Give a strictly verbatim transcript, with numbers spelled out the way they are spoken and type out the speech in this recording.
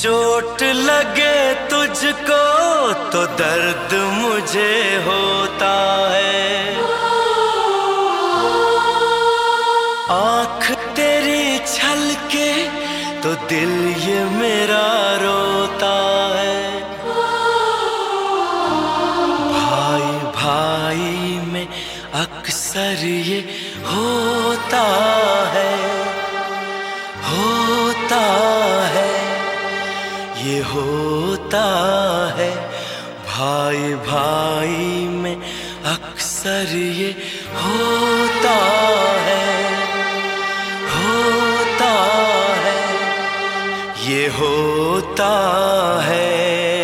चोट लगे तुझको तो दर्द मुझे होता है। आँख तेरी छलके तो दिल ये मेरा रोता है। भाई भाई में अक्सर ये होता है, होता है, ये होता है। भाई भाई में अक्सर ये होता है, होता है, ये होता है।